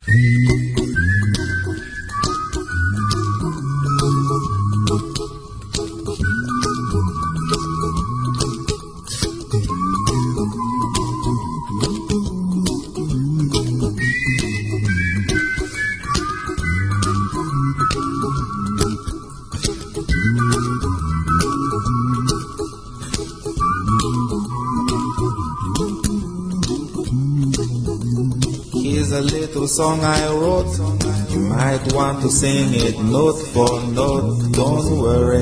Here's a little song I wrote. You might want to sing it note for note. Don't worry.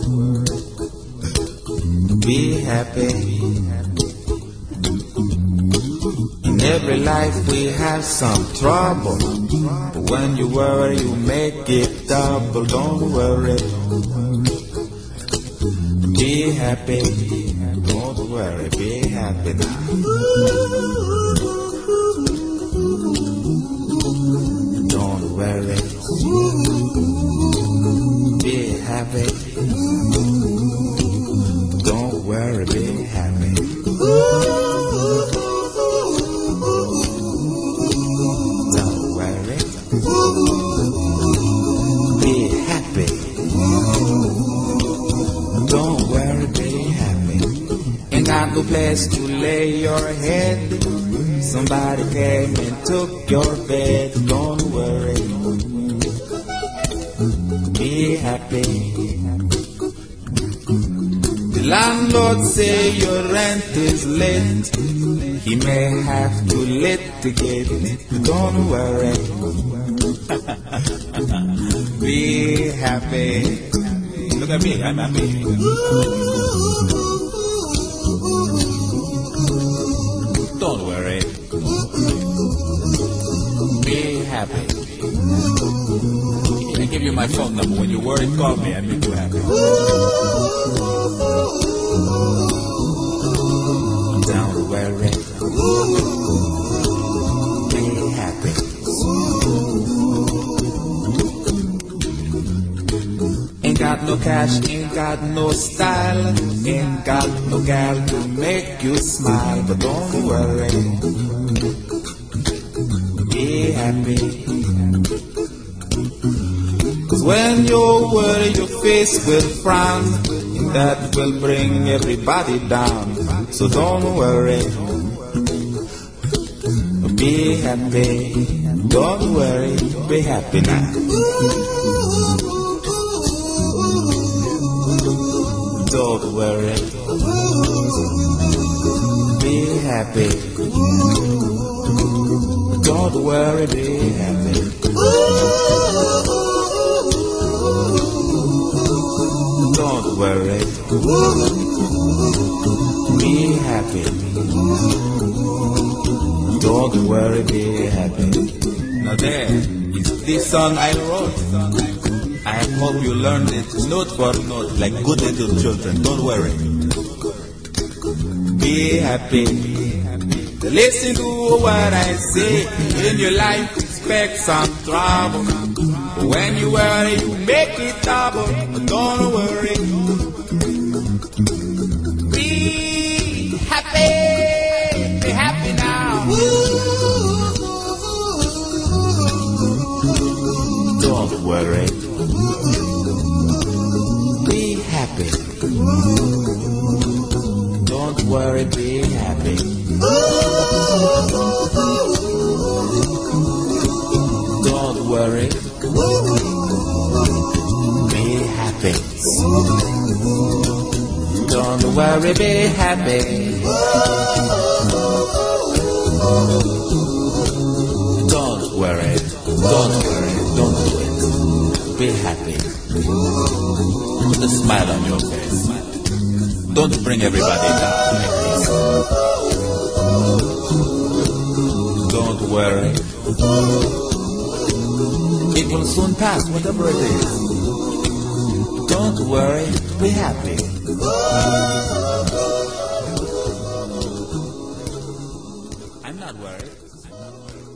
Be happy. In every life we have some trouble. But when you worry, you make it double. Don't worry. Be happy. Don't worry. Be happy now. Don't worry, be happy. Don't worry, be happy. Don't worry, be happy. Don't worry, be happy. Ain't got no place to lay your head. Somebody came and took your bed. Don't worry. Be happy. The landlord say your rent is late. He may have to litigate. Don't worry. Be happy. Look at me, I'm happy. Don't worry. Be happy. I give you my phone number. When you're worried, call me. I make you happy. Don't worry. Be happy. Ain't got no cash, ain't got no style, ain't got no gal to make you smile. But don't worry. Be happy. Cause when you worry, your face will frown, and that will bring everybody down. So don't worry. Be happy. Don't worry. Be happy now. Don't worry. Be happy. Don't worry, be happy. Don't worry. Be happy. Don't worry, be happy. Now there is this song I wrote. I hope you learned it note for note like good little children. Don't worry. Be happy. Listen to what I say. In your life, expect some trouble. But when you worry, you make it double. But don't worry. Be happy. Be happy now. Don't worry. Be happy. Don't worry, be happy. Don't worry. Be happy. Don't worry, be happy. Don't worry. Don't worry. Don't do it. Be happy. Put a smile on your face. Don't bring everybody down like this. Don't worry. It will soon pass, whatever it is. Don't worry, be happy. I'm not worried.